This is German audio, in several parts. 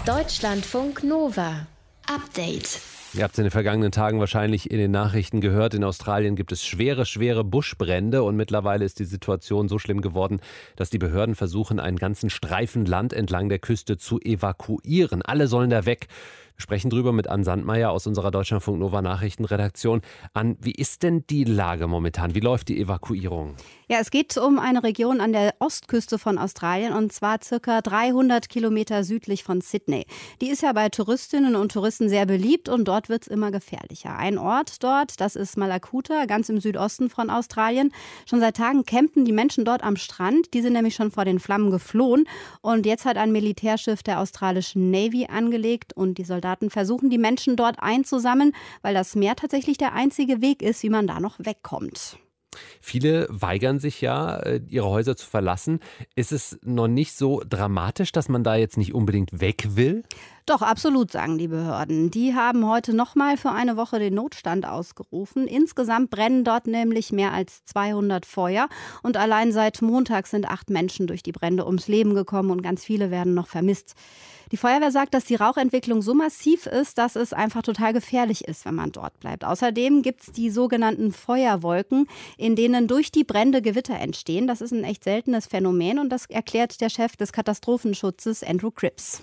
Deutschlandfunk Nova. Update. Ihr habt es in den vergangenen Tagen wahrscheinlich in den Nachrichten gehört. In Australien gibt es schwere Buschbrände und mittlerweile ist die Situation so schlimm geworden, dass die Behörden versuchen, einen ganzen Streifen Land entlang der Küste zu evakuieren. Alle sollen da weg. Wir sprechen drüber mit Ann Sandmeier aus unserer Deutschlandfunk Nova Nachrichtenredaktion. Ann, wie ist denn die Lage momentan? Wie läuft die Evakuierung? Ja, es geht um eine Region an der Ostküste von Australien und zwar circa 300 Kilometer südlich von Sydney. Die ist ja bei Touristinnen und Touristen sehr beliebt und dort wird es immer gefährlicher. Ein Ort dort, das ist Malakuta, ganz im Südosten von Australien. Schon seit Tagen campen die Menschen dort am Strand. Die sind nämlich schon vor den Flammen geflohen. Und jetzt hat ein Militärschiff der australischen Navy angelegt und die Soldaten versuchen, die Menschen dort einzusammeln, weil das Meer tatsächlich der einzige Weg ist, wie man da noch wegkommt. Viele weigern sich ja, ihre Häuser zu verlassen. Ist es noch nicht so dramatisch, dass man da jetzt nicht unbedingt weg will? Doch, absolut, sagen die Behörden. Die haben heute nochmal für eine Woche den Notstand ausgerufen. Insgesamt brennen dort nämlich mehr als 200 Feuer. Und allein seit Montag sind 8 Menschen durch die Brände ums Leben gekommen und ganz viele werden noch vermisst. Die Feuerwehr sagt, dass die Rauchentwicklung so massiv ist, dass es einfach total gefährlich ist, wenn man dort bleibt. Außerdem gibt es die sogenannten Feuerwolken, in denen durch die Brände Gewitter entstehen. Das ist ein echt seltenes Phänomen und das erklärt der Chef des Katastrophenschutzes, Andrew Cripps.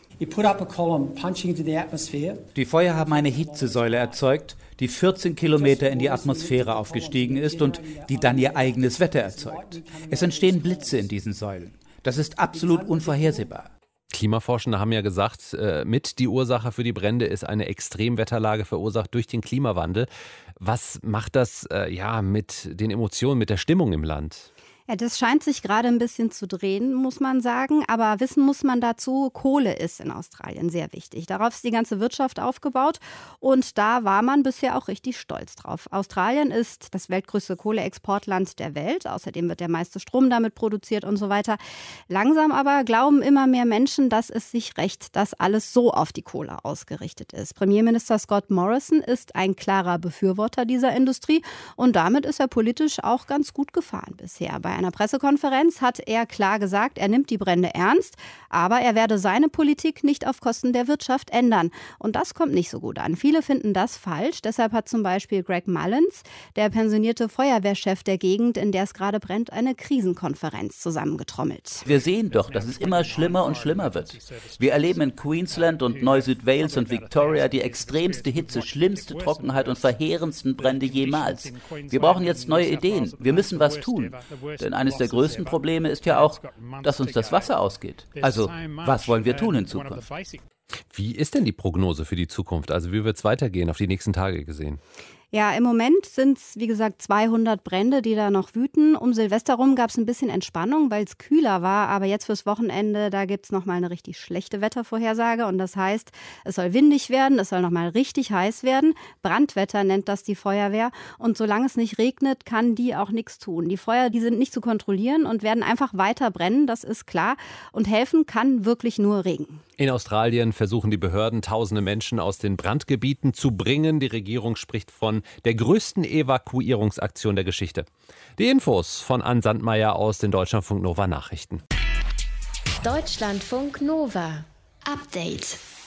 Die Feuer haben eine Hitzesäule erzeugt, die 14 Kilometer in die Atmosphäre aufgestiegen ist und die dann ihr eigenes Wetter erzeugt. Es entstehen Blitze in diesen Säulen. Das ist absolut unvorhersehbar. Klimaforschende haben ja gesagt, mit die Ursache für die Brände ist eine Extremwetterlage verursacht durch den Klimawandel. Was macht das mit den Emotionen, mit der Stimmung im Land? Ja, das scheint sich gerade ein bisschen zu drehen, muss man sagen. Aber wissen muss man dazu, Kohle ist in Australien sehr wichtig. Darauf ist die ganze Wirtschaft aufgebaut und da war man bisher auch richtig stolz drauf. Australien ist das weltgrößte Kohleexportland der Welt. Außerdem wird der meiste Strom damit produziert und so weiter. Langsam aber glauben immer mehr Menschen, dass es sich rächt, dass alles so auf die Kohle ausgerichtet ist. Premierminister Scott Morrison ist ein klarer Befürworter dieser Industrie und damit ist er politisch auch ganz gut gefahren bisher. Bei einer Pressekonferenz hat er klar gesagt, er nimmt die Brände ernst, aber er werde seine Politik nicht auf Kosten der Wirtschaft ändern. Und das kommt nicht so gut an. Viele finden das falsch. Deshalb hat zum Beispiel Greg Mullins, der pensionierte Feuerwehrchef der Gegend, in der es gerade brennt, eine Krisenkonferenz zusammengetrommelt. Wir sehen doch, dass es immer schlimmer und schlimmer wird. Wir erleben in Queensland und Neu-Südwales und Victoria die extremste Hitze, schlimmste Trockenheit und verheerendsten Brände jemals. Wir brauchen jetzt neue Ideen. Wir müssen was tun. Denn eines der größten Probleme ist ja auch, dass uns das Wasser ausgeht. Also, was wollen wir tun in Zukunft? Wie ist denn die Prognose für die Zukunft? Also, wie wird es weitergehen, auf die nächsten Tage gesehen? Ja, im Moment sind es, wie gesagt, 200 Brände, die da noch wüten. Um Silvester rum gab es ein bisschen Entspannung, weil es kühler war. Aber jetzt fürs Wochenende, da gibt es nochmal eine richtig schlechte Wettervorhersage. Und das heißt, es soll windig werden, es soll nochmal richtig heiß werden. Brandwetter nennt das die Feuerwehr. Und solange es nicht regnet, kann die auch nichts tun. Die Feuer, die sind nicht zu kontrollieren und werden einfach weiter brennen, das ist klar. Und helfen kann wirklich nur Regen. In Australien versuchen die Behörden, tausende Menschen aus den Brandgebieten zu bringen. Die Regierung spricht von der größten Evakuierungsaktion der Geschichte. Die Infos von Ann Sandmeier aus den Deutschlandfunk Nova Nachrichten. Deutschlandfunk Nova. Update.